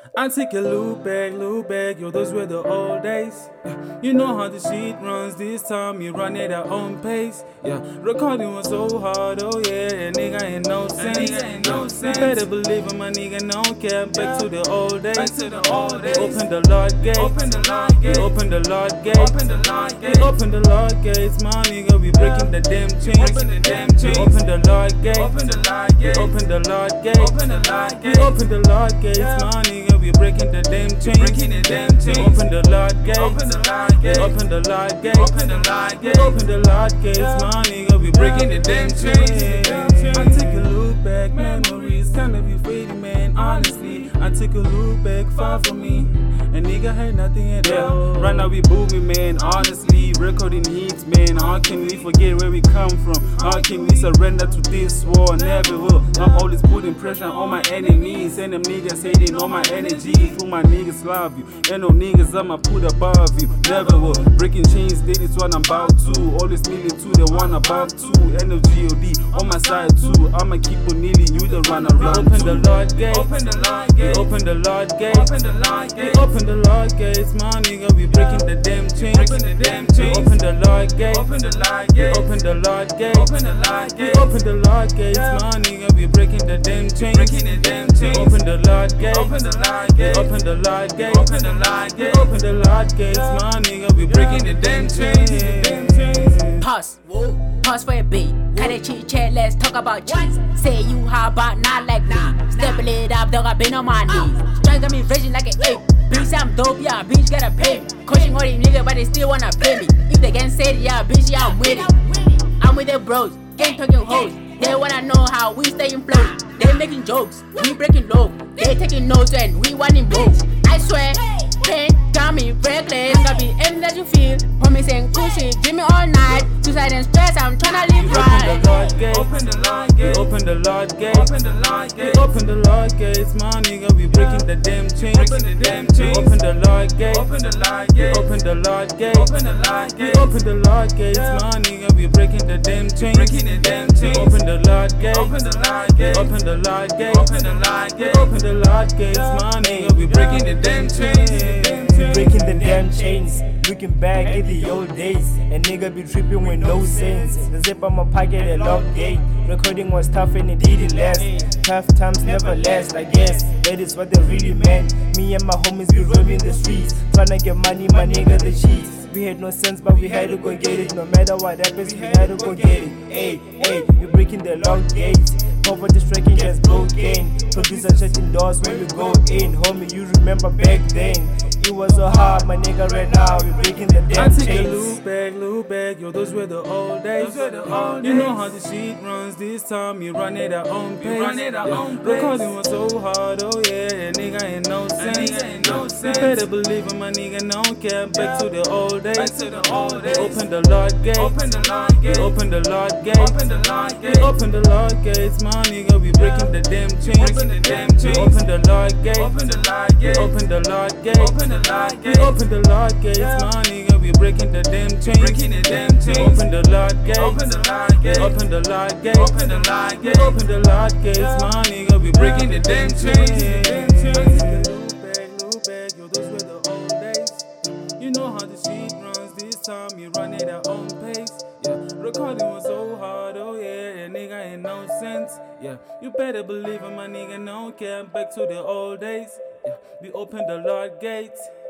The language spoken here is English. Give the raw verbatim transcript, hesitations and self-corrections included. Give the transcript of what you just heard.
I take a look back, look back, yo, those were the old days. Yeah. You know how the shit runs this time, you run at our own pace. Yeah, recording was so hard, oh yeah, a nigga ain't no sense. Nigga ain't no sense. You better believe it, my nigga, no care. Back to the old days. Back to the old days. Open the Lord gates. Open the Lord gates. Open the Lord gates. Open the Lord gates. Open the Lord gates, my nigga, we breaking the damn chains. Open the damn chains. Open the Lord gates. Open the Lord gates. Open the Lord gates. Open the Lord gates. Open the Lord gates, my nigga, we breaking the damn chains. Breaking the damn chains. Open the Lord gates. Open the Lord gates. Open the Lord gates. Open the Lord gates. Open the Lord gates, my nigga, we breaking the damn chains. I take a look back, memories kinda be fading, man. Honestly, I take a look back, far from me. A nigga had nothing at all. Right now we booming, man. Honestly, recording hits, man. How can we forget where we come from? How can we surrender to this war? Never will. I'm always putting pressure on my enemies, and them niggas hating on my energy. Through my niggas love you, and no niggas I'ma put above you. Never will. Breaking chains, that is what I'm about to. Always kneeling to the one above two. N O G O D on my side too. I'ma keep on kneeling, you the run around. Open the Lord gates. Open the Lord gates. Open the Lord gates. Open the Lord gates. Open the Lord gates, my nigga, we breaking the damn chains. Open the damn chains. Open the Lord gates. Open the Lord gates. Open the Lord gates. Open the Lord gates. Open the Lord gates, my nigga, we breaking the damn chains. Breaking the damn chains. Open the Lord gates. Open the Lord gates. Open the Lord gates. Open the Lord gates. Open the Lord gates, my nigga, we breaking the damn chains. Pause. Pause for a beat. Cut a chit chat, let's talk about cheese. Say you hot, but not like me. Stepping it up, dog, I've been on my knees. Trying got me raging like an ape. Bitch, I'm dope, yeah, bitch, gotta pay me. Coaching all these niggas, but they still wanna play me. If they can't say it, yeah, bitch, yeah, I'm with it. I'm with the bros, gang talking hoes. They wanna know how we stay afloat. They making jokes, we breaking low. They taking notes and we wanting both. I swear, pain got me reckless. Gotta be everything that you feel. Homie saying cool shit, give me all night. Suicide and stress, I'm tryna live right. Open the Lord gates. Open the Lord gates. Open the Lord gates. Open the Lord gates, my nigga, we breaking the damn chains. Breaking the damn chains. Open the Lord gates. Open the Lord gates. Open the Lord gates. Open the Lord gates. Open the Lord gates, my nigga, we breaking the damn chains. Breaking the damn chains. Open the Lord gates. Open the Lord gates. Open the Lord gates. Open the Lord gates. Open the Lord gates, my nigga, we breaking the damn chains. Breaking the damn chains, looking back at the old days. A nigga be tripping with no sense. The zip on my pocket, a lock gate. Recording was tough and it didn't last. Tough times never last, I guess. That is what they really meant. Me and my homies be roaming the streets, tryna get money, my nigga, the cheese. We had no sense, but we had to go get it. No matter what happens, we had to go get it. Hey, hey, we breaking the lock gates. Poverty striking has broken. Producer shutting doors when we go in. Homie, you remember back then? It was so hard, my nigga, right now we breaking the damn chains. I take a look back, look back, yo, those were the old days. You know how the shit runs this time, you run at our own pace. Recording was so hard, oh yeah, a nigga ain't no sense. You better believe it, my nigga, no care. Back to the old days. Open the Lord gates. Open the Lord gates. Open the Lord gates. Open the Lord gates. Open the Lord gates, my nigga, we breaking the damn chains. Open the damn chains. Open the Lord gates. Open the Lord gates. Open the Lord gates. Open the Lord gates. Open the Lord gates, my nigga, we breaking the damn chains. Breaking the damn chains. Open the Lord gates. Open the Lord gates. Open the Lord gates. Open the Lord gates. Open the Lord gates, my nigga, we breaking the damn chains. Look back, look back, yo, those were the old days. You know how the shit runs this time, you run at our own pace. Yeah, recording was so hard, oh yeah, a nigga ain't no sense. Yeah, you better believe it, my nigga, no care. Back to the old days. Yeah, we open the Lord gates.